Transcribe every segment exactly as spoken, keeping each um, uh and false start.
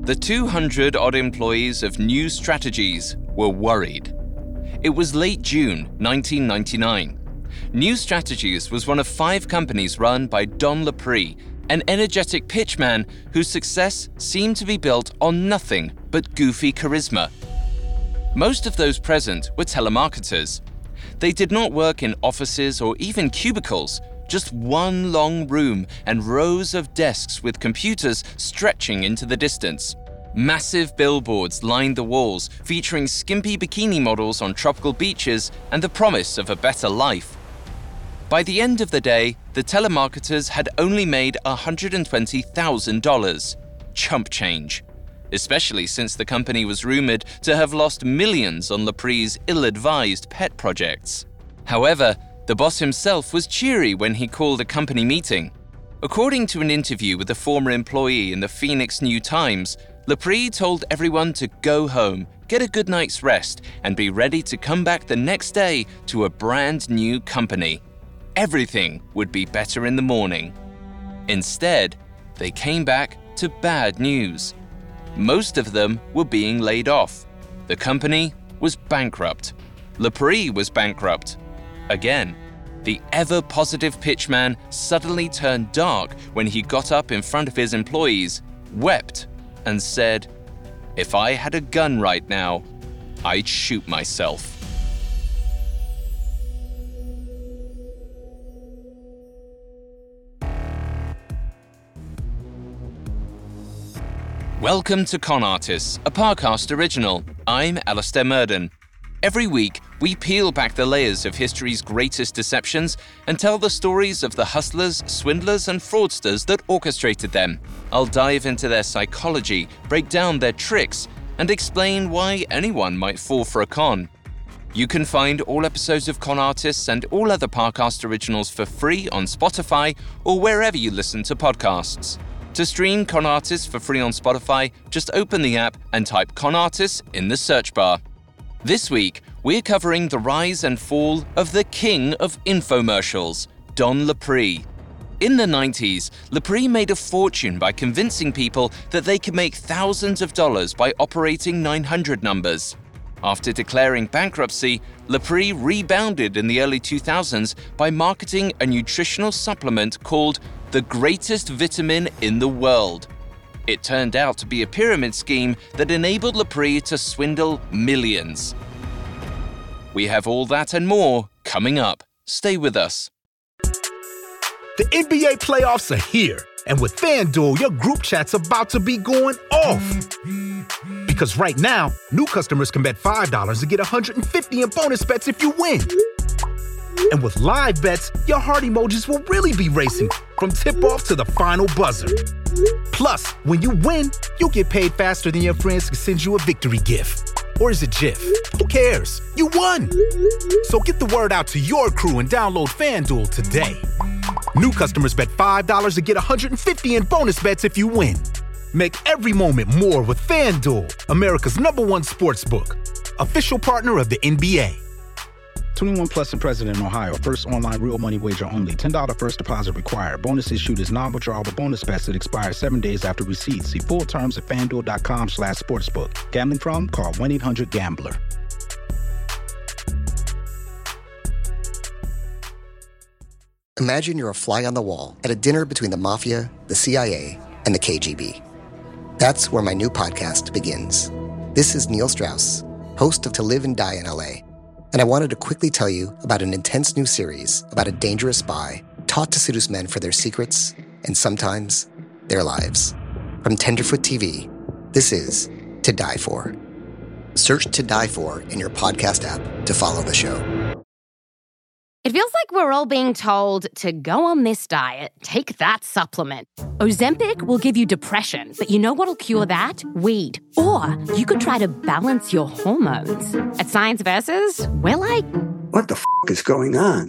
The two hundred odd employees of New Strategies were worried. It was late June nineteen ninety-nine. New Strategies was one of five companies run by Don Lapre, an energetic pitchman whose success seemed to be built on nothing but goofy charisma. Most of those present were telemarketers. They did not work in offices or even cubicles, just one long room and rows of desks with computers stretching into the distance. Massive billboards lined the walls, featuring skimpy bikini models on tropical beaches and the promise of a better life. By the end of the day, the telemarketers had only made one hundred twenty thousand dollars. Chump change. Especially since the company was rumored to have lost millions on Lapre's ill-advised pet projects. However, the boss himself was cheery when he called a company meeting. According to an interview with a former employee in the Phoenix New Times, Lapre told everyone to go home, get a good night's rest, and be ready to come back the next day to a brand new company. Everything would be better in the morning. Instead, they came back to bad news. Most of them were being laid off. The company was bankrupt. Lapre was bankrupt. Again, the ever-positive pitchman suddenly turned dark when he got up in front of his employees, wept, and said, "If I had a gun right now, I'd shoot myself." Welcome to Con Artists, a Parcast original. I'm Alistair Murden. Every week, we peel back the layers of history's greatest deceptions and tell the stories of the hustlers, swindlers, and fraudsters that orchestrated them. I'll dive into their psychology, break down their tricks, and explain why anyone might fall for a con. You can find all episodes of Con Artists and all other Parcast originals for free on Spotify or wherever you listen to podcasts. To stream Con Artists for free on Spotify, just open the app and type Con Artists in the search bar. This week, we're covering the rise and fall of the king of infomercials, Don Lapre. In the nineties, Lapre made a fortune by convincing people that they could make thousands of dollars by operating nine hundred numbers. After declaring bankruptcy, Lapre rebounded in the early two thousands by marketing a nutritional supplement called the greatest vitamin in the world. It turned out to be a pyramid scheme that enabled Lapre to swindle millions. We have all that and more coming up. Stay with us. The N B A playoffs are here, and with FanDuel, your group chat's about to be going off. Because right now, new customers can bet five dollars to get one hundred fifty dollars in bonus bets if you win. And with live bets, your heart emojis will really be racing from tip-off to the final buzzer. Plus, when you win, you'll get paid faster than your friends can send you a victory gift. Or is it GIF? Who cares? You won! So get the word out to your crew and download FanDuel today. New customers bet five dollars to get one hundred fifty dollars in bonus bets if you win. Make every moment more with FanDuel, America's number one sportsbook. Official partner of the N B A. twenty-one plus and present in Ohio. First online real money wager only. ten dollars first deposit required. Bonus issued is non-withdrawable bonus bets that expire seven days after receipt. See full terms at FanDuel.com slash sportsbook. Gambling problem? Call one eight hundred gambler. Imagine you're a fly on the wall at a dinner between the mafia, the C I A, and the K G B. That's where my new podcast begins. This is Neil Strauss, host of To Live and Die in L A, and I wanted to quickly tell you about an intense new series about a dangerous spy taught to seduce men for their secrets and sometimes their lives. From Tenderfoot T V, this is To Die For. Search To Die For in your podcast app to follow the show. It feels like we're all being told to go on this diet, take that supplement. Ozempic will give you depression, but you know what'll cure that? Weed. Or you could try to balance your hormones. At Science Versus, we're like... What the f*** is going on?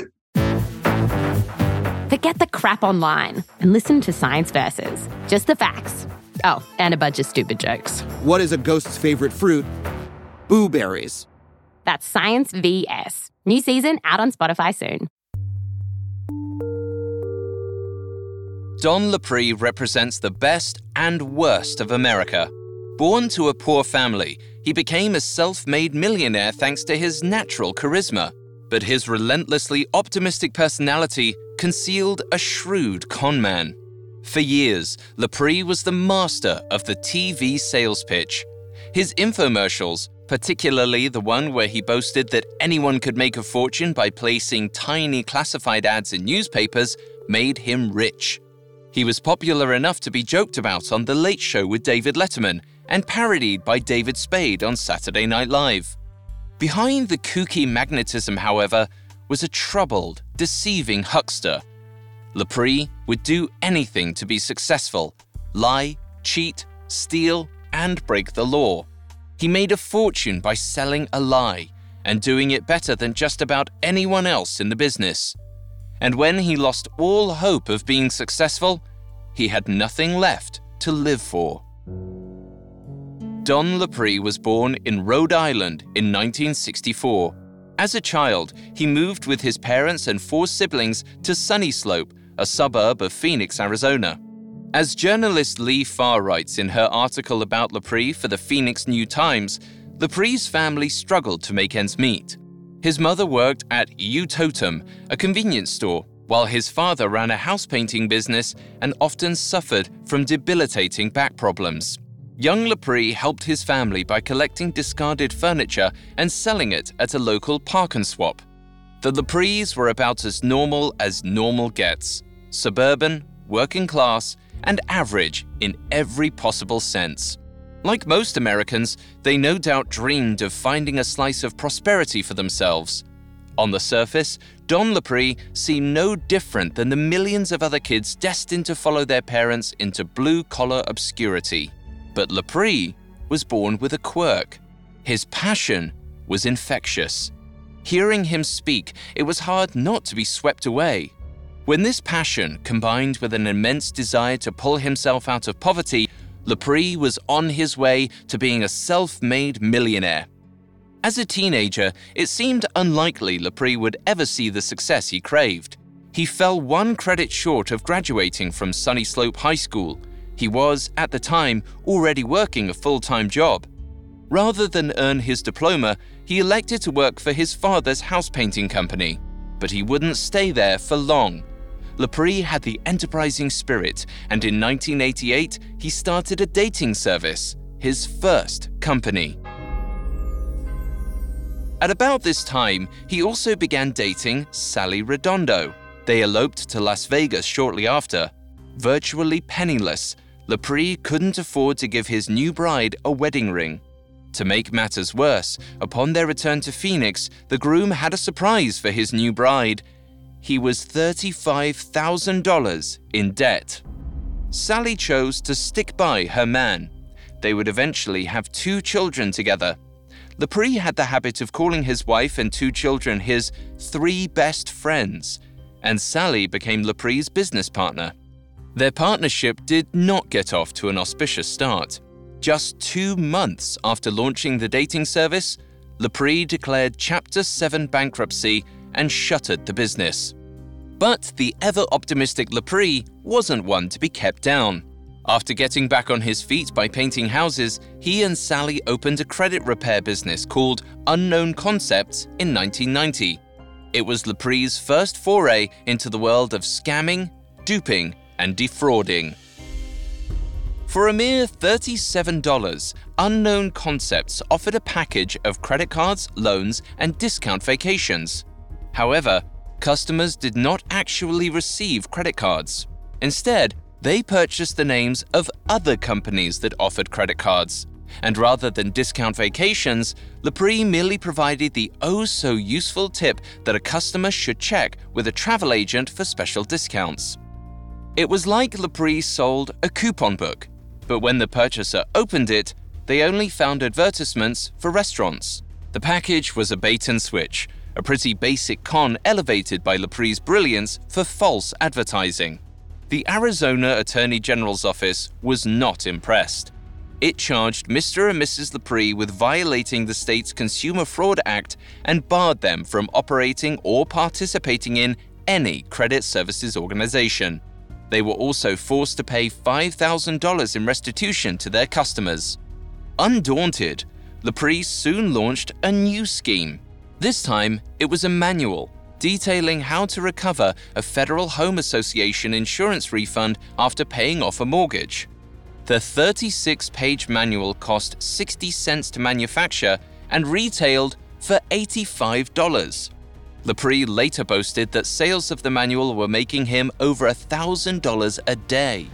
Forget the crap online and listen to Science Versus. Just the facts. Oh, and a bunch of stupid jokes. What is a ghost's favorite fruit? Blueberries. That's Science V S. New season out on Spotify soon. Don Lapre represents the best and worst of America. Born to a poor family, he became a self-made millionaire thanks to his natural charisma. But his relentlessly optimistic personality concealed a shrewd conman. For years, Lepre was the master of the T V sales pitch. His infomercials, particularly the one where he boasted that anyone could make a fortune by placing tiny classified ads in newspapers, made him rich. He was popular enough to be joked about on The Late Show with David Letterman and parodied by David Spade on Saturday Night Live. Behind the kooky magnetism, however, was a troubled, deceiving huckster. Lepre would do anything to be successful: lie, cheat, steal, and break the law. He made a fortune by selling a lie and doing it better than just about anyone else in the business. And when he lost all hope of being successful, he had nothing left to live for. Don Lepre was born in Rhode Island in nineteen sixty-four. As a child, he moved with his parents and four siblings to Sunny Slope, a suburb of Phoenix, Arizona. As journalist Lee Farr writes in her article about Lepre for the Phoenix New Times, Lepre's family struggled to make ends meet. His mother worked at U-Totem, a convenience store, while his father ran a house painting business and often suffered from debilitating back problems. Young Lepre helped his family by collecting discarded furniture and selling it at a local park and swap. The Lepres were about as normal as normal gets: suburban, working class, and average in every possible sense. Like most Americans, they no doubt dreamed of finding a slice of prosperity for themselves. On the surface, Don Lepre seemed no different than the millions of other kids destined to follow their parents into blue-collar obscurity. But Lepre was born with a quirk. His passion was infectious. Hearing him speak, it was hard not to be swept away. When this passion combined with an immense desire to pull himself out of poverty, Lepre was on his way to being a self-made millionaire. As a teenager, it seemed unlikely Lepre would ever see the success he craved. He fell one credit short of graduating from Sunny Slope High School. He was, at the time, already working a full-time job. Rather than earn his diploma, he elected to work for his father's house painting company. But he wouldn't stay there for long. Lepre had the enterprising spirit, and in nineteen eighty-eight, he started a dating service, his first company. At about this time, he also began dating Sally Redondo. They eloped to Las Vegas shortly after. Virtually penniless, Lepre couldn't afford to give his new bride a wedding ring. To make matters worse, upon their return to Phoenix, the groom had a surprise for his new bride. He was thirty-five thousand dollars in debt. Sally chose to stick by her man. They would eventually have two children together. Lepre had the habit of calling his wife and two children his three best friends, and Sally became Lepre's business partner. Their partnership did not get off to an auspicious start. Just two months after launching the dating service, Lepre declared Chapter seven bankruptcy and shuttered the business. But the ever-optimistic Lepre wasn't one to be kept down. After getting back on his feet by painting houses, he and Sally opened a credit repair business called Unknown Concepts in nineteen ninety. It was Lepre's first foray into the world of scamming, duping, and defrauding. For a mere thirty-seven dollars, Unknown Concepts offered a package of credit cards, loans, and discount vacations. However, customers did not actually receive credit cards. Instead, they purchased the names of other companies that offered credit cards. And rather than discount vacations, Lepre merely provided the oh-so-useful tip that a customer should check with a travel agent for special discounts. It was like Lepre sold a coupon book, but when the purchaser opened it, they only found advertisements for restaurants. The package was a bait and switch, a pretty basic con elevated by Lepre's brilliance for false advertising. The Arizona Attorney General's office was not impressed. It charged Mister and Missus Lepre with violating the state's Consumer Fraud Act and barred them from operating or participating in any credit services organization. They were also forced to pay five thousand dollars in restitution to their customers. Undaunted, Lepre soon launched a new scheme. This time, it was a manual detailing how to recover a Federal Home Association insurance refund after paying off a mortgage. The thirty-six page manual cost sixty cents to manufacture and retailed for eighty-five dollars. Lepre later boasted that sales of the manual were making him over one thousand dollars a day.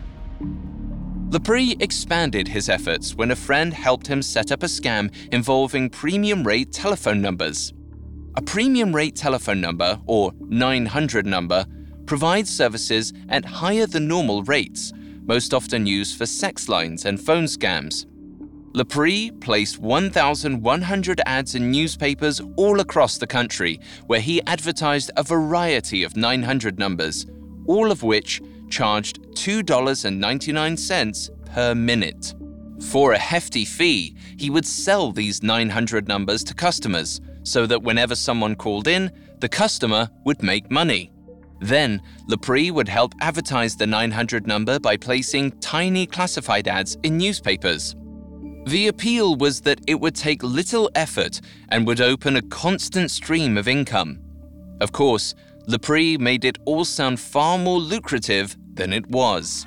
Lepre expanded his efforts when a friend helped him set up a scam involving premium rate telephone numbers. A premium rate telephone number, or nine hundred number, provides services at higher than normal rates, most often used for sex lines and phone scams. Lepre placed one thousand one hundred ads in newspapers all across the country, where he advertised a variety of nine hundred numbers, all of which charged two dollars and ninety-nine cents per minute. For a hefty fee, he would sell these nine hundred numbers to customers, so that whenever someone called in, the customer would make money. Then, Lepre would help advertise the nine hundred number by placing tiny classified ads in newspapers. The appeal was that it would take little effort and would open a constant stream of income. Of course, Lepre made it all sound far more lucrative than it was.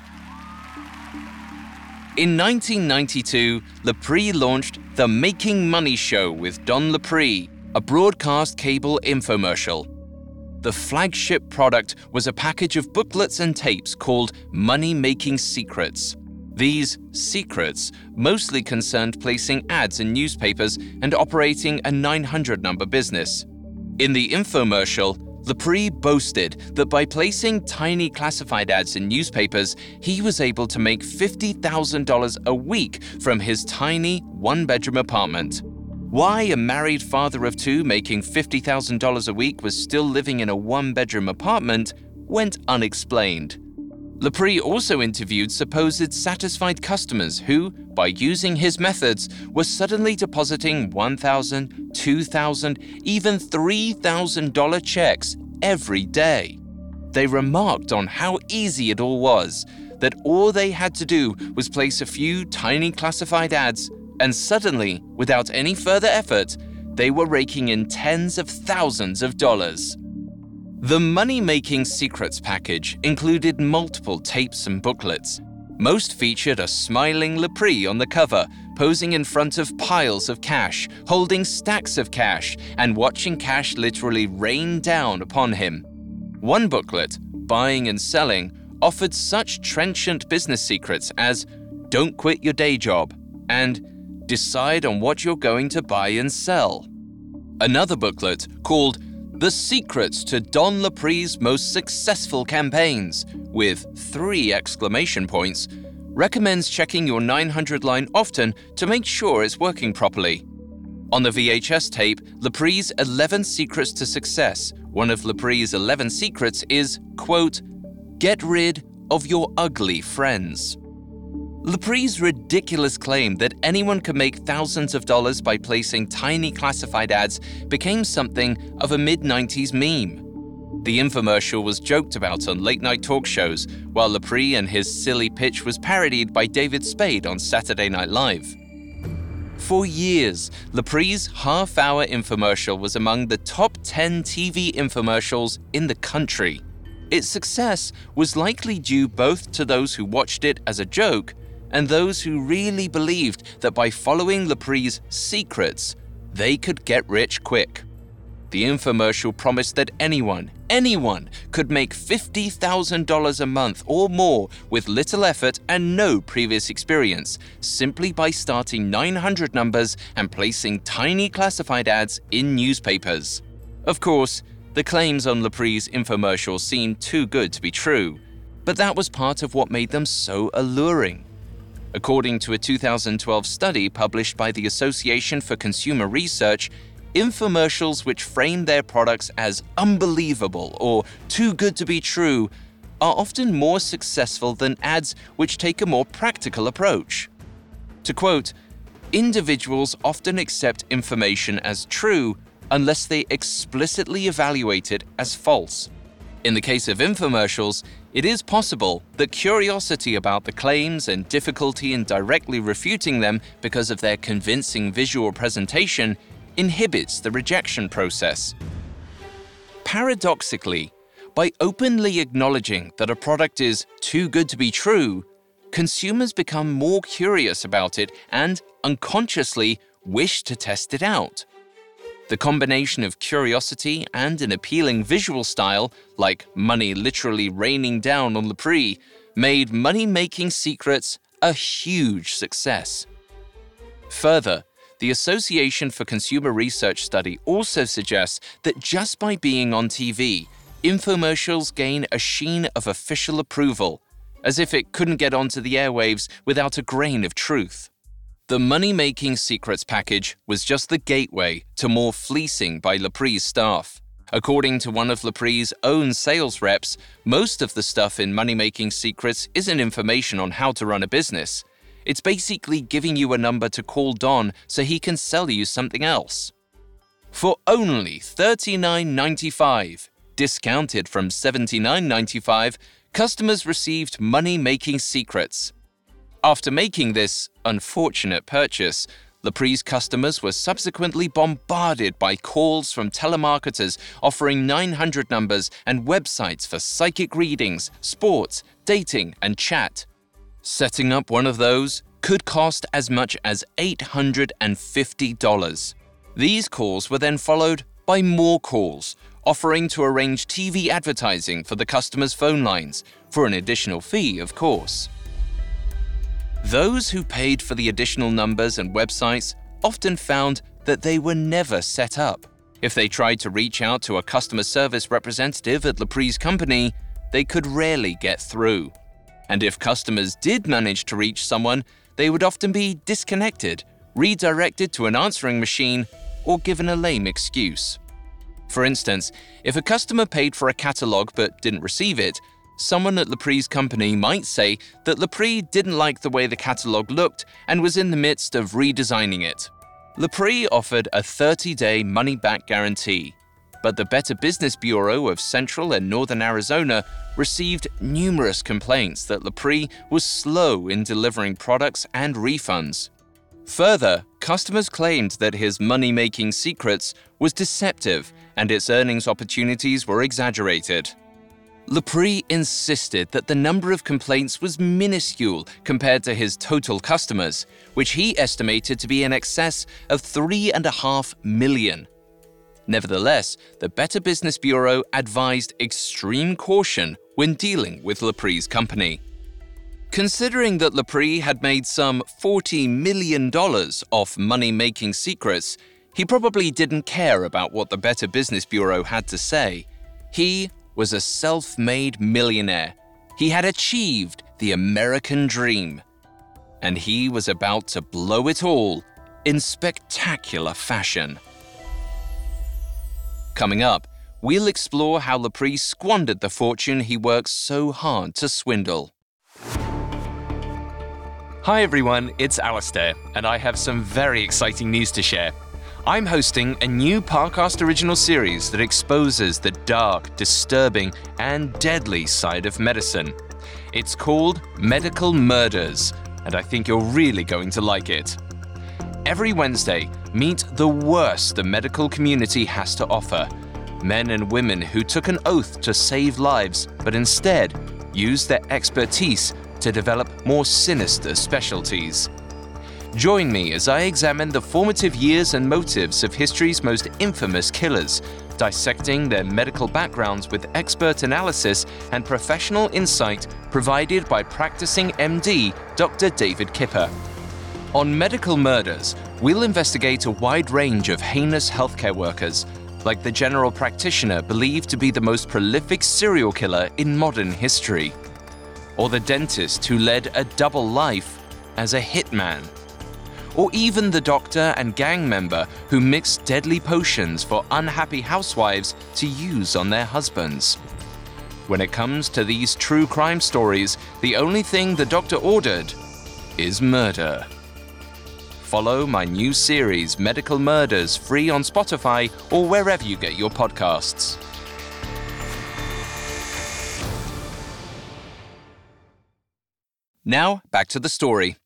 In nineteen ninety-two, Lepre launched The Making Money Show with Don Lepre, a broadcast cable infomercial. The flagship product was a package of booklets and tapes called Money Making Secrets. These secrets mostly concerned placing ads in newspapers and operating a nine hundred number business. In the infomercial, Lepre boasted that by placing tiny classified ads in newspapers, he was able to make fifty thousand dollars a week from his tiny one-bedroom apartment. Why a married father of two making fifty thousand dollars a week was still living in a one-bedroom apartment went unexplained. Lepre also interviewed supposed satisfied customers who, by using his methods, were suddenly depositing one thousand dollars, two thousand dollars, even three thousand dollars checks every day. They remarked on how easy it all was, that all they had to do was place a few tiny classified ads, and suddenly, without any further effort, they were raking in tens of thousands of dollars. The Money Making Secrets package included multiple tapes and booklets. Most featured a smiling Lepre on the cover, posing in front of piles of cash, holding stacks of cash, and watching cash literally rain down upon him. One booklet, Buying and Selling, offered such trenchant business secrets as "Don't quit your day job" and "Decide on what you're going to buy and sell." Another booklet, called The Secrets to Don Lepre's Most Successful Campaigns, with three exclamation points, recommends checking your nine hundred line often to make sure it's working properly. On the V H S tape, Lepre's eleven Secrets to Success, one of Lepre's eleven secrets is, quote, "Get rid of your ugly friends." Lepre's ridiculous claim that anyone could make thousands of dollars by placing tiny classified ads became something of a mid nineties meme. The infomercial was joked about on late-night talk shows, while Lepre and his silly pitch was parodied by David Spade on Saturday Night Live. For years, Lepre's half-hour infomercial was among the top ten T V infomercials in the country. Its success was likely due both to those who watched it as a joke and those who really believed that by following Lepre's secrets, they could get rich quick. The infomercial promised that anyone, anyone could make fifty thousand dollars a month or more with little effort and no previous experience, simply by starting nine hundred numbers and placing tiny classified ads in newspapers. Of course, the claims on Lepre's infomercial seemed too good to be true, but that was part of what made them so alluring. According to a two thousand twelve study published by the Association for Consumer Research, infomercials which frame their products as unbelievable or too good to be true are often more successful than ads which take a more practical approach. To quote, "Individuals often accept information as true unless they explicitly evaluate it as false. In the case of infomercials, It is possible that curiosity about the claims and difficulty in directly refuting them because of their convincing visual presentation inhibits the rejection process. Paradoxically, by openly acknowledging that a product is too good to be true, consumers become more curious about it and, unconsciously, wish to test it out. The combination of curiosity and an appealing visual style, like money literally raining down on L'Prix, made Money-Making Secrets a huge success. Further, the Association for Consumer Research study also suggests that just by being on T V, infomercials gain a sheen of official approval, as if it couldn't get onto the airwaves without a grain of truth. The Money-Making Secrets package was just the gateway to more fleecing by L'Prix's staff. According to one of L'Prix's own sales reps, most of the stuff in Money-Making Secrets isn't information on how to run a business. It's basically giving you a number to call Don so he can sell you something else. For only thirty-nine ninety-five, discounted from seventy-nine ninety-five, customers received Money-Making Secrets. After making this unfortunate purchase, L'Prix's customers were subsequently bombarded by calls from telemarketers offering nine hundred numbers and websites for psychic readings, sports, dating, and chat. Setting up one of those could cost as much as eight hundred fifty dollars. These calls were then followed by more calls, offering to arrange T V advertising for the customers' phone lines, for an additional fee, of course. Those who paid for the additional numbers and websites often found that they were never set up. If they tried to reach out to a customer service representative at L'Prix's company, they could rarely get through. And if customers did manage to reach someone, they would often be disconnected, redirected to an answering machine, or given a lame excuse. For instance, if a customer paid for a catalog but didn't receive it, someone at L'Prix's company might say that L'Prix didn't like the way the catalog looked and was in the midst of redesigning it. L'Prix offered a thirty-day money-back guarantee, but the Better Business Bureau of Central and Northern Arizona received numerous complaints that L'Prix was slow in delivering products and refunds. Further, customers claimed that his Money-Making Secrets was deceptive and its earnings opportunities were exaggerated. L'Prix insisted that the number of complaints was minuscule compared to his total customers, which he estimated to be in excess of three and a half million. Nevertheless, the Better Business Bureau advised extreme caution when dealing with L'Prix's company. Considering that L'Prix had made some forty million dollars off Money-Making Secrets, he probably didn't care about what the Better Business Bureau had to say. He was a self-made millionaire. He had achieved the American dream. And he was about to blow it all in spectacular fashion. Coming up, we'll explore how L'Prix squandered the fortune he worked so hard to swindle. Hi everyone, it's Alistair, and I have some very exciting news to share. I'm hosting a new Parcast original series that exposes the dark, disturbing, and deadly side of medicine. It's called Medical Murders, and I think you're really going to like it. Every Wednesday, meet the worst the medical community has to offer. Men and women who took an oath to save lives, but instead used their expertise to develop more sinister specialties. Join me as I examine the formative years and motives of history's most infamous killers, dissecting their medical backgrounds with expert analysis and professional insight provided by practicing M D Doctor David Kipper. On Medical Murders, we'll investigate a wide range of heinous healthcare workers, like the general practitioner believed to be the most prolific serial killer in modern history, or the dentist who led a double life as a hitman, or even the doctor and gang member who mixed deadly potions for unhappy housewives to use on their husbands. When it comes to these true crime stories, the only thing the doctor ordered is murder. Follow my new series, Medical Murders, free on Spotify or wherever you get your podcasts. Now, back to the story.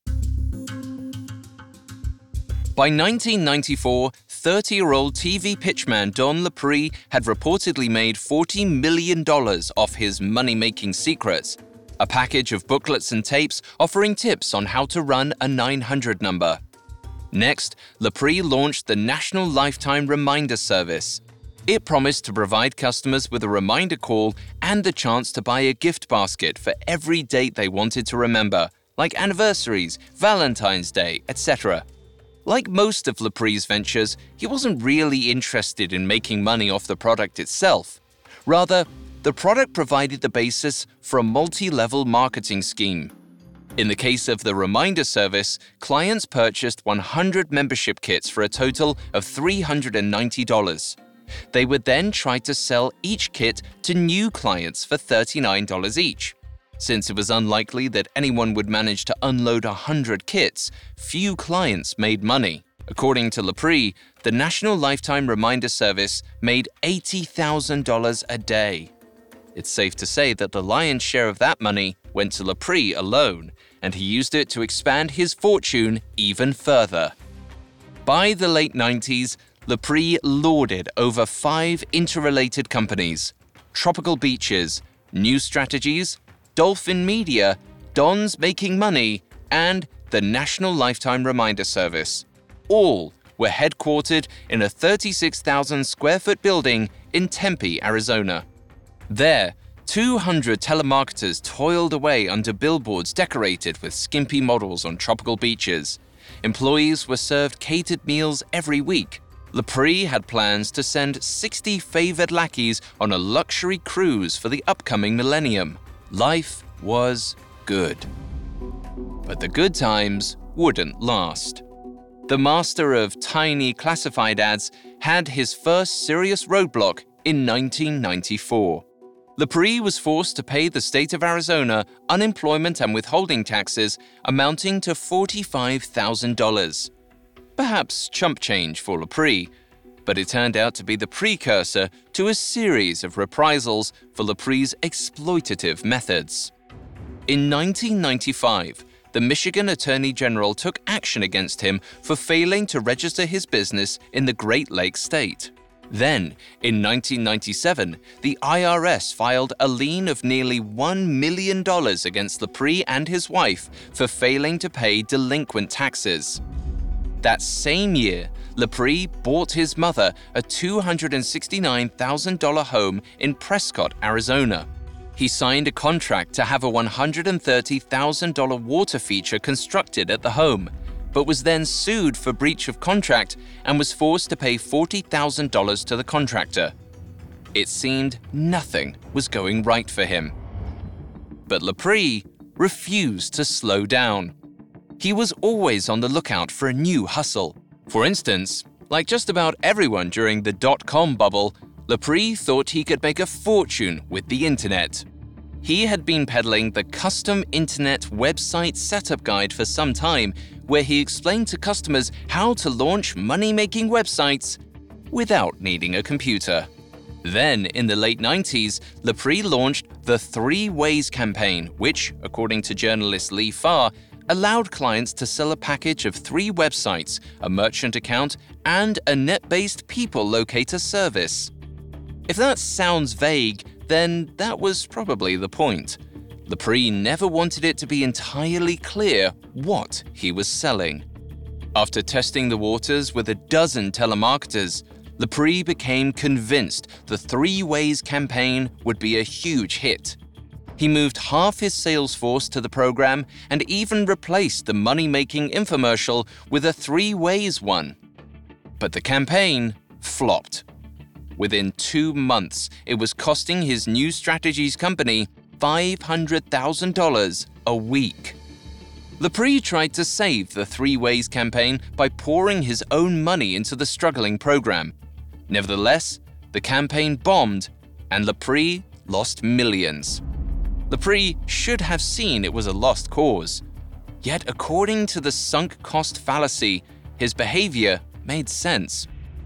By nineteen ninety-four, thirty-year-old T V pitchman Don Lepre had reportedly made forty million dollars off his money-making secrets, a package of booklets and tapes offering tips on how to run a nine hundred number. Next, Lepre launched the National Lifetime Reminder Service. It promised to provide customers with a reminder call and the chance to buy a gift basket for every date they wanted to remember, like anniversaries, Valentine's Day, et cetera. Like most of Lepre's ventures, he wasn't really interested in making money off the product itself. Rather, the product provided the basis for a multi-level marketing scheme. In the case of the reminder service, clients purchased one hundred membership kits for a total of three hundred ninety dollars. They would then try to sell each kit to new clients for thirty-nine dollars each. Since it was unlikely that anyone would manage to unload one hundred kits, few clients made money. According to Lepre, the National Lifetime Reminder Service made eighty thousand dollars a day. It's safe to say that the lion's share of that money went to Lepre alone, and he used it to expand his fortune even further. By the late nineties, Lepre lorded over five interrelated companies: Tropical Beaches, New Strategies, Dolphin Media, Don's Making Money, and the National Lifetime Reminder Service. All were headquartered in a thirty-six thousand square foot building in Tempe, Arizona. There, two hundred telemarketers toiled away under billboards decorated with skimpy models on tropical beaches. Employees were served catered meals every week. Lepre had plans to send sixty favored lackeys on a luxury cruise for the upcoming millennium. Life was good. But the good times wouldn't last. The master of tiny classified ads had his first serious roadblock in nineteen ninety-four. Lepre was forced to pay the state of Arizona unemployment and withholding taxes amounting to forty-five thousand dollars. Perhaps chump change for Lepre, but it turned out to be the precursor to a series of reprisals for Lepre's exploitative methods. In nineteen ninety-five, the Michigan Attorney General took action against him for failing to register his business in the Great Lakes state. Then, in nineteen ninety-seven, the I R S filed a lien of nearly one million dollars against Lepre and his wife for failing to pay delinquent taxes. That same year, Lepre bought his mother a two hundred sixty-nine thousand dollars home in Prescott, Arizona. He signed a contract to have a one hundred thirty thousand dollars water feature constructed at the home, but was then sued for breach of contract and was forced to pay forty thousand dollars to the contractor. It seemed nothing was going right for him. But Lepre refused to slow down. He was always on the lookout for a new hustle. For instance, like just about everyone during the dot-com bubble, Lepre thought he could make a fortune with the internet. He had been peddling the Custom Internet Website Setup Guide for some time, where he explained to customers how to launch money-making websites without needing a computer. Then, in the late nineties, Lepre launched the Three Ways campaign, which, according to journalist Lee Farr, allowed clients to sell a package of three websites, a merchant account, and a net-based people locator service. If that sounds vague, then that was probably the point. Lepre never wanted it to be entirely clear what he was selling. After testing the waters with a dozen telemarketers, Lepre became convinced the Three Ways campaign would be a huge hit. He moved half his sales force to the program and even replaced the money-making infomercial with a Three Ways one. But the campaign flopped. Within two months, it was costing his New Strategies company five hundred thousand dollars a week. Lepre tried to save the Three Ways campaign by pouring his own money into the struggling program. Nevertheless, the campaign bombed, and Lepre lost millions. Lepre should have seen it was a lost cause. Yet, according to the sunk cost fallacy, his behavior made sense.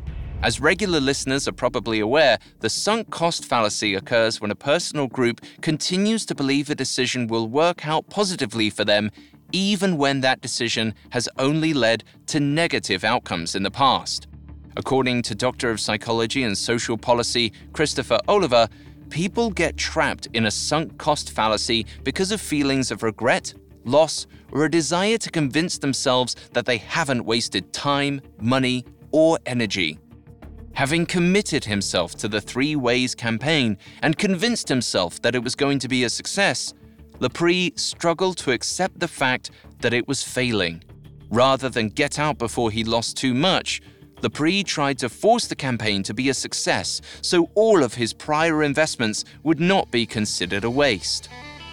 As regular listeners are probably aware, the sunk cost fallacy occurs when a person or group continues to believe a decision will work out positively for them, even when that decision has only led to negative outcomes in the past. According to Doctor of Psychology and Social Policy Christopher Oliver, people get trapped in a sunk cost fallacy because of feelings of regret, loss, or a desire to convince themselves that they haven't wasted time, money, or energy. Having committed himself to the Three Ways campaign and convinced himself that it was going to be a success, Lepre struggled to accept the fact that it was failing. Rather than get out before he lost too much, Lepre tried to force the campaign to be a success so all of his prior investments would not be considered a waste.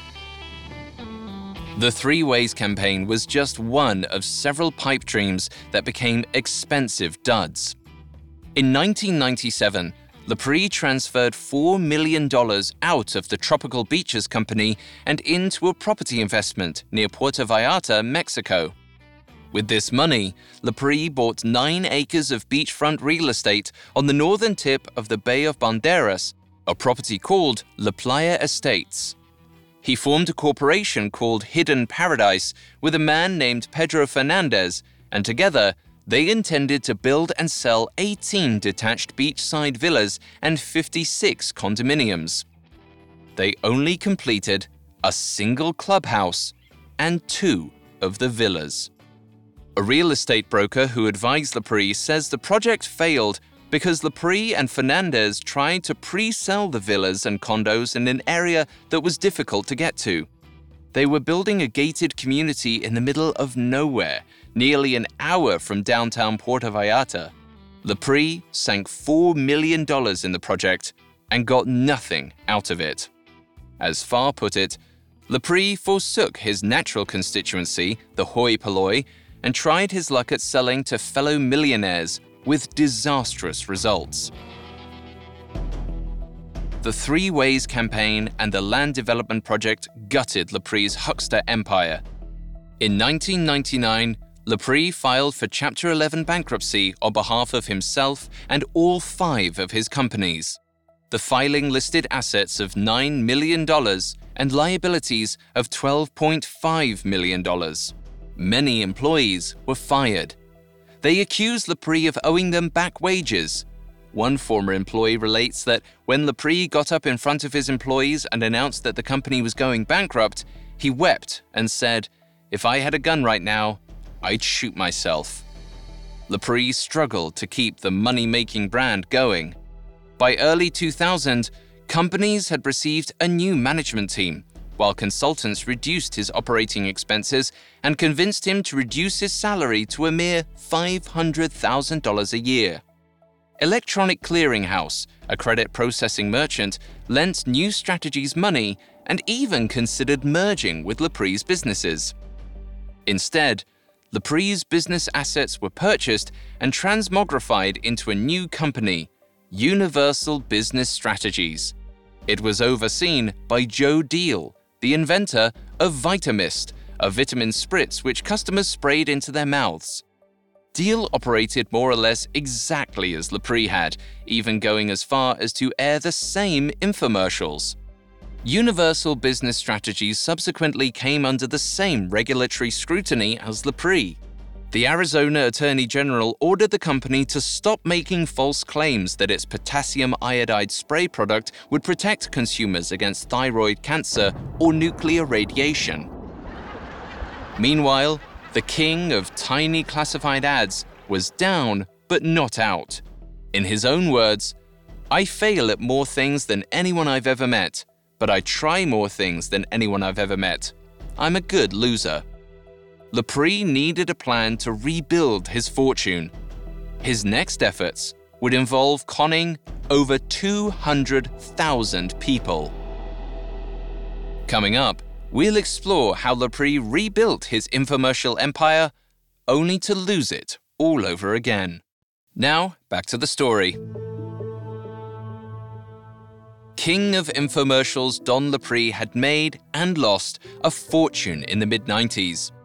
The Three Ways campaign was just one of several pipe dreams that became expensive duds. In nineteen ninety-seven, Lepre transferred four million dollars out of the Tropical Beaches Company and into a property investment near Puerto Vallarta, Mexico. With this money, Lepre bought nine acres of beachfront real estate on the northern tip of the Bay of Banderas, a property called La Playa Estates. He formed a corporation called Hidden Paradise with a man named Pedro Fernandez, and together, they intended to build and sell eighteen detached beachside villas and fifty-six condominiums. They only completed a single clubhouse and two of the villas. A real estate broker who advised Lepre says the project failed because Lepre and Fernandez tried to pre-sell the villas and condos in an area that was difficult to get to. They were building a gated community in the middle of nowhere, nearly an hour from downtown Puerto Vallarta. Lepre sank four million dollars in the project and got nothing out of it. As Farr put it, Lepre forsook his natural constituency, the hoi polloi, and tried his luck at selling to fellow millionaires with disastrous results. The Three Ways campaign and the land development project gutted Lepre's huckster empire. In nineteen ninety-nine, Lepre filed for Chapter eleven bankruptcy on behalf of himself and all five of his companies. The filing listed assets of nine million dollars and liabilities of twelve point five million dollars. Many employees were fired. They accused Lepre of owing them back wages. One former employee relates that when Lepre got up in front of his employees and announced that the company was going bankrupt, he wept and said, "If I had a gun right now, I'd shoot myself." Lepre struggled to keep the money-making brand going. By early two thousand, companies had received a new management team, while consultants reduced his operating expenses and convinced him to reduce his salary to a mere five hundred thousand dollars a year. Electronic Clearing House, a credit processing merchant, lent New Strategies money and even considered merging with Lepre's businesses. Instead, Lepre's business assets were purchased and transmogrified into a new company, Universal Business Strategies. It was overseen by Joe Deal, the inventor of Vitamist, a vitamin spritz which customers sprayed into their mouths. Deal operated more or less exactly as Lepre had, even going as far as to air the same infomercials. Universal Business Strategies subsequently came under the same regulatory scrutiny as Lepre. The Arizona Attorney General ordered the company to stop making false claims that its potassium iodide spray product would protect consumers against thyroid cancer or nuclear radiation. Meanwhile, the king of tiny classified ads was down but not out. In his own words, "I fail at more things than anyone I've ever met, but I try more things than anyone I've ever met. I'm a good loser." Lepre needed a plan to rebuild his fortune. His next efforts would involve conning over two hundred thousand people. Coming up, we'll explore how Lepre rebuilt his infomercial empire, only to lose it all over again. Now, back to the story. King of infomercials Don Lepre had made and lost a fortune in the mid nineties.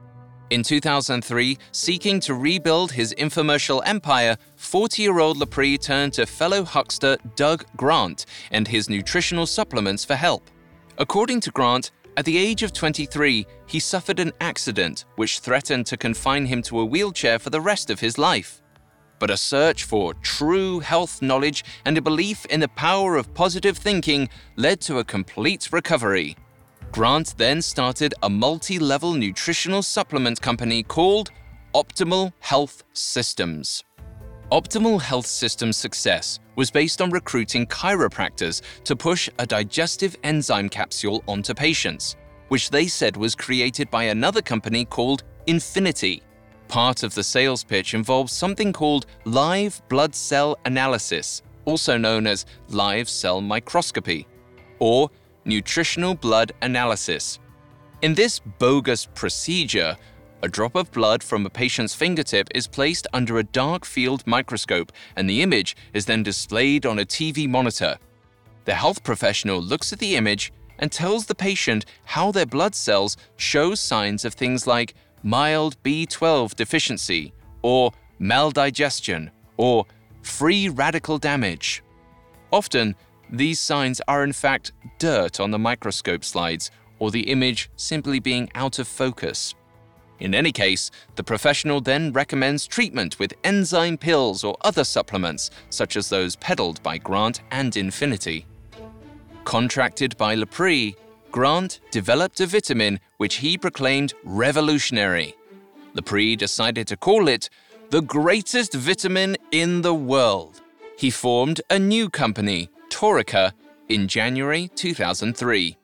In two thousand three, seeking to rebuild his infomercial empire, forty-year-old Lepre turned to fellow huckster Doug Grant and his nutritional supplements for help. According to Grant, at the age of twenty-three, he suffered an accident which threatened to confine him to a wheelchair for the rest of his life. But a search for true health knowledge and a belief in the power of positive thinking led to a complete recovery. Grant then started a multi-level nutritional supplement company called Optimal Health Systems. Optimal Health Systems' success was based on recruiting chiropractors to push a digestive enzyme capsule onto patients, which they said was created by another company called Infinity. Part of the sales pitch involves something called live blood cell analysis, also known as live cell microscopy, or nutritional blood analysis. In this bogus procedure, a drop of blood from a patient's fingertip is placed under a dark field microscope and the image is then displayed on a T V monitor. The health professional looks at the image and tells the patient how their blood cells show signs of things like mild B twelve deficiency, or maldigestion, or free radical damage. Often, these signs are in fact dirt on the microscope slides, or the image simply being out of focus. In any case, the professional then recommends treatment with enzyme pills or other supplements, such as those peddled by Grant and Infinity. Contracted by Lepre, Grant developed a vitamin which he proclaimed revolutionary. Lepre decided to call it the greatest vitamin in the world. He formed a new company, Torica, in January two thousand three.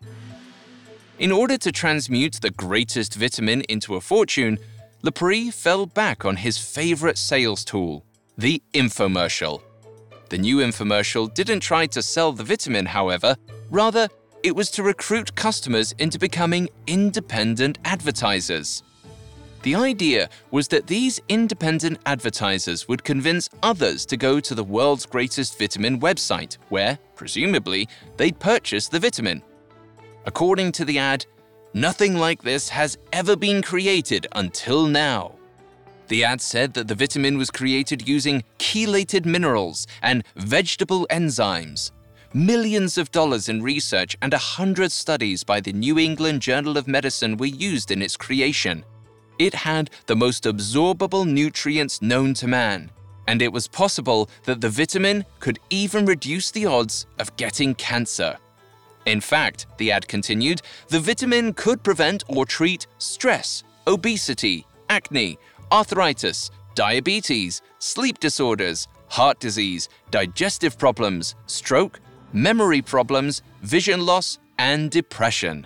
In order to transmute the greatest vitamin into a fortune, Lepre fell back on his favorite sales tool, the infomercial. The new infomercial didn't try to sell the vitamin, however, rather, it was to recruit customers into becoming independent advertisers. The idea was that these independent advertisers would convince others to go to the world's greatest vitamin website, where, presumably, they'd purchase the vitamin. According to the ad, nothing like this has ever been created until now. The ad said that the vitamin was created using chelated minerals and vegetable enzymes. Millions of dollars in research and a hundred studies by the New England Journal of Medicine were used in its creation. It had the most absorbable nutrients known to man, and it was possible that the vitamin could even reduce the odds of getting cancer. In fact, the ad continued, the vitamin could prevent or treat stress, obesity, acne, arthritis, diabetes, sleep disorders, heart disease, digestive problems, stroke, memory problems, vision loss, and depression.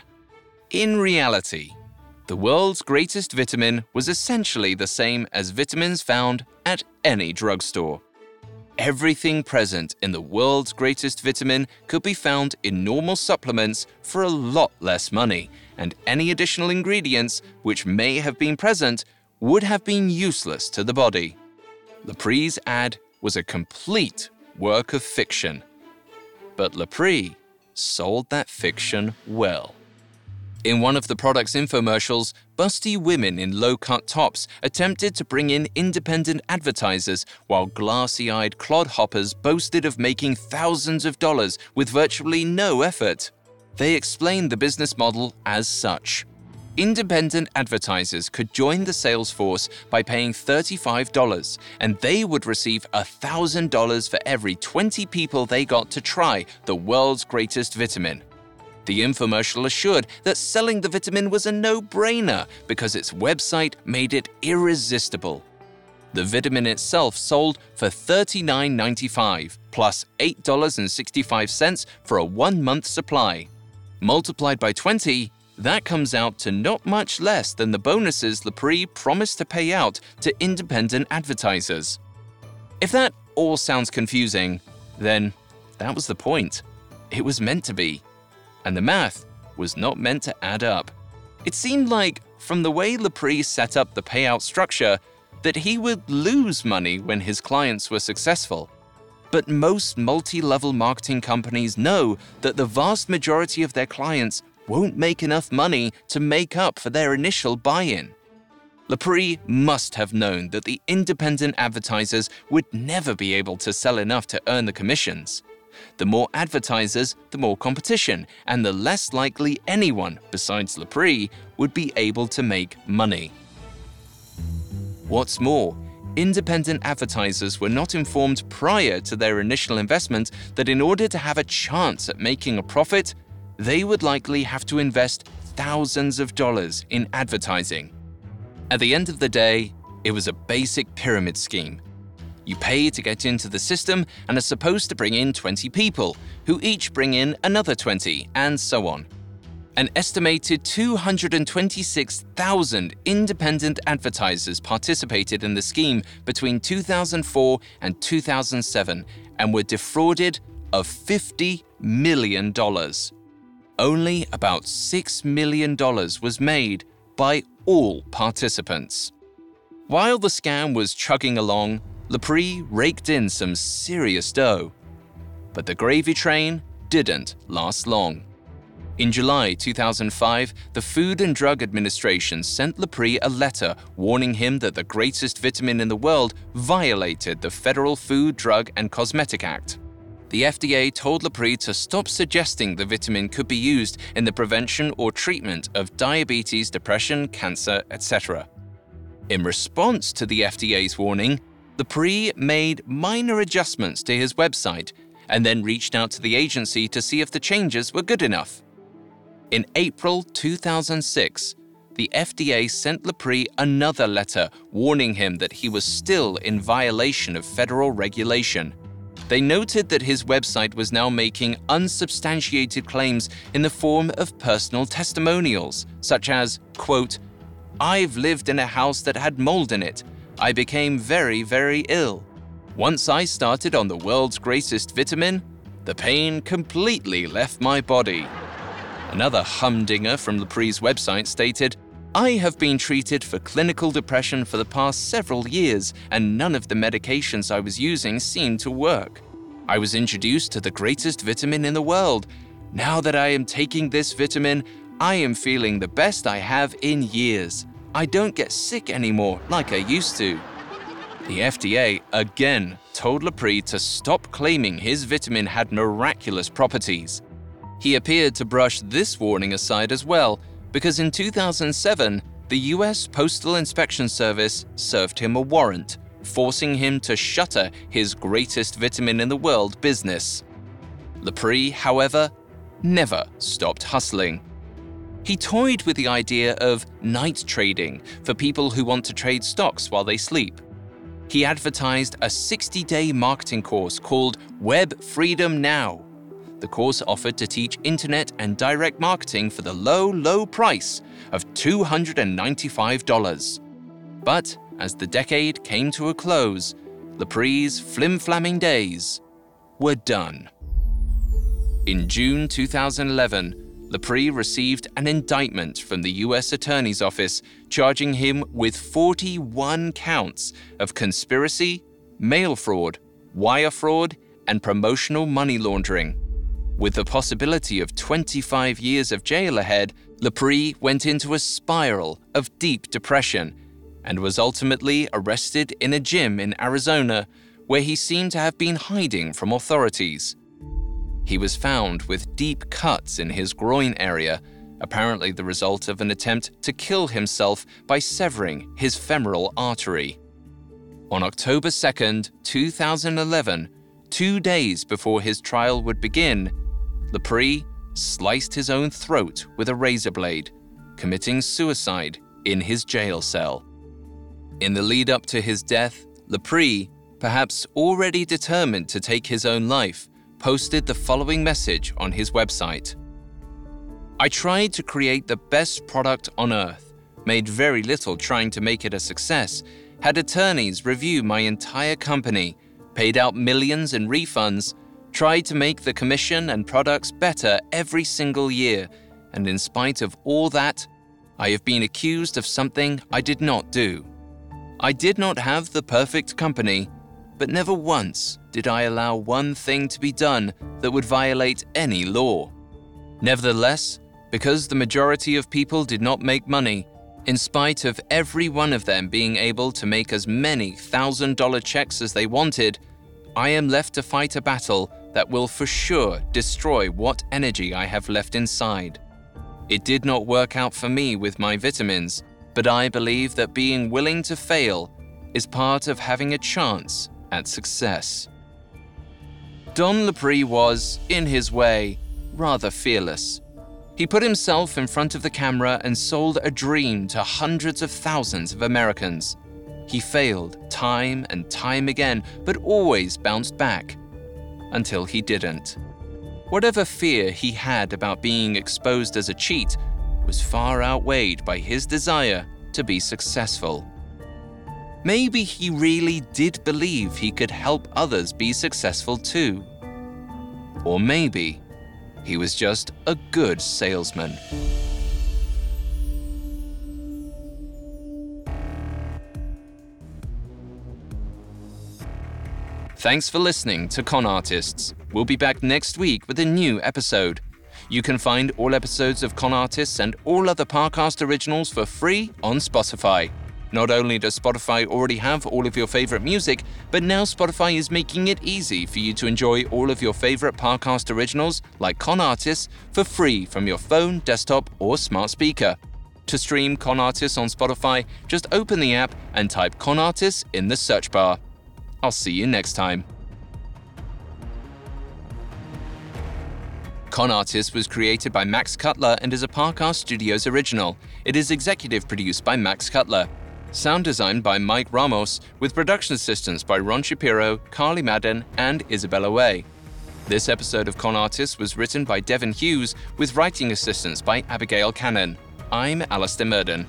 In reality, the world's greatest vitamin was essentially the same as vitamins found at any drugstore. Everything present in the world's greatest vitamin could be found in normal supplements for a lot less money, and any additional ingredients which may have been present would have been useless to the body. Lepre's ad was a complete work of fiction. But Lepre sold that fiction well. In one of the product's infomercials, busty women in low-cut tops attempted to bring in independent advertisers, while glassy-eyed clodhoppers boasted of making thousands of dollars with virtually no effort. They explained the business model as such. Independent advertisers could join the sales force by paying thirty-five dollars, and they would receive one thousand dollars for every twenty people they got to try the world's greatest vitamin. The infomercial assured that selling the vitamin was a no-brainer because its website made it irresistible. The vitamin itself sold for thirty-nine ninety-five plus eight dollars and sixty-five cents for a one-month supply. Multiplied by twenty, that comes out to not much less than the bonuses Lepre promised to pay out to independent advertisers. If that all sounds confusing, then that was the point. It was meant to be. And the math was not meant to add up. It seemed like, from the way Lepre set up the payout structure, that he would lose money when his clients were successful. But most multi-level marketing companies know that the vast majority of their clients won't make enough money to make up for their initial buy-in. Lepre must have known that the independent advertisers would never be able to sell enough to earn the commissions. The more advertisers, the more competition, and the less likely anyone besides Lepre would be able to make money. What's more, independent advertisers were not informed prior to their initial investment that in order to have a chance at making a profit, they would likely have to invest thousands of dollars in advertising. At the end of the day, it was a basic pyramid scheme. You pay to get into the system and are supposed to bring in twenty people, who each bring in another twenty, and so on. An estimated two hundred twenty-six thousand independent advertisers participated in the scheme between two thousand four and two thousand seven and were defrauded of fifty million dollars. Only about six million dollars was made by all participants. While the scam was chugging along, Lepre raked in some serious dough. But the gravy train didn't last long. In July two thousand five, the Food and Drug Administration sent Lepre a letter warning him that the greatest vitamin in the world violated the Federal Food, Drug, and Cosmetic Act. The F D A told Lepre to stop suggesting the vitamin could be used in the prevention or treatment of diabetes, depression, cancer, et cetera. In response to the F D A's warning, Lepre made minor adjustments to his website and then reached out to the agency to see if the changes were good enough. In April two thousand six, the F D A sent Lepre another letter warning him that he was still in violation of federal regulation. They noted that his website was now making unsubstantiated claims in the form of personal testimonials, such as, quote, "I've lived in a house that had mold in it. I became very, very ill. Once I started on the world's greatest vitamin, the pain completely left my body." Another humdinger from Lepre's website stated, "I have been treated for clinical depression for the past several years, and none of the medications I was using seemed to work. I was introduced to the greatest vitamin in the world. Now that I am taking this vitamin, I am feeling the best I have in years. I don't get sick anymore like I used to." The F D A again told Lepre to stop claiming his vitamin had miraculous properties. He appeared to brush this warning aside as well, because in two thousand seven, the U S Postal Inspection Service served him a warrant, forcing him to shutter his greatest vitamin in the world business. Lepre, however, never stopped hustling. He toyed with the idea of night trading for people who want to trade stocks while they sleep. He advertised a sixty-day marketing course called Web Freedom Now. The course offered to teach internet and direct marketing for the low, low price of two hundred ninety-five dollars. But as the decade came to a close, Lepre's flim-flamming days were done. In June two thousand eleven, Lepre received an indictment from the U S Attorney's Office charging him with forty-one counts of conspiracy, mail fraud, wire fraud, and promotional money laundering. With the possibility of twenty-five years of jail ahead, Lepre went into a spiral of deep depression and was ultimately arrested in a gym in Arizona where he seemed to have been hiding from authorities. He was found with deep cuts in his groin area, apparently the result of an attempt to kill himself by severing his femoral artery. On October second, two thousand eleven, two days before his trial would begin, Lepre sliced his own throat with a razor blade, committing suicide in his jail cell. In the lead up to his death, Lepre, perhaps already determined to take his own life, posted the following message on his website. "I tried to create the best product on earth, made very little trying to make it a success, had attorneys review my entire company, paid out millions in refunds, tried to make the commission and products better every single year, and in spite of all that, I have been accused of something I did not do. I did not have the perfect company, but never once did I allow one thing to be done that would violate any law. Nevertheless, because the majority of people did not make money, In spite of every one of them being able to make as many thousand-dollar checks as they wanted, I am left to fight a battle that will for sure destroy what energy I have left inside. It did not work out for me with my vitamins, but I believe that being willing to fail is part of having a chance at success. Don Lapre was, in his way, rather fearless. He put himself in front of the camera and sold a dream to hundreds of thousands of Americans. He failed time and time again, but always bounced back. Until he didn't. Whatever fear he had about being exposed as a cheat was far outweighed by his desire to be successful. Maybe he really did believe he could help others be successful too. Or maybe he was just a good salesman. Thanks for listening to Con Artists. We'll be back next week with a new episode. You can find all episodes of Con Artists and all other Parcast originals for free on Spotify. Not only does Spotify already have all of your favorite music, but now Spotify is making it easy for you to enjoy all of your favorite Parcast originals, like Con Artists, for free from your phone, desktop, or smart speaker. To stream Con Artists on Spotify, just open the app and type Con Artists in the search bar. I'll see you next time. Con Artists was created by Max Cutler and is a Parcast Studios original. It is executive produced by Max Cutler. Sound design by Mike Ramos, with production assistance by Ron Shapiro, Carly Madden, and Isabella Way. This episode of Con Artists was written by Devin Hughes, with writing assistance by Abigail Cannon. I'm Alistair Murden.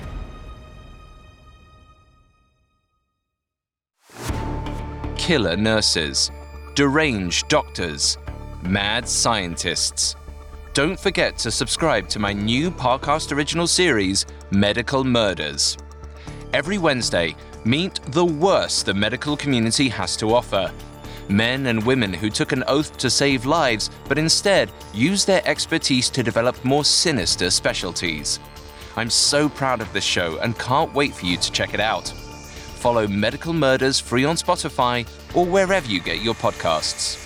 Killer nurses, deranged doctors, mad scientists. Don't forget to subscribe to my new Parcast original series, Medical Murders. Every Wednesday, meet the worst the medical community has to offer. Men and women who took an oath to save lives, but instead used their expertise to develop more sinister specialties. I'm so proud of this show and can't wait for you to check it out. Follow Medical Murders free on Spotify or wherever you get your podcasts.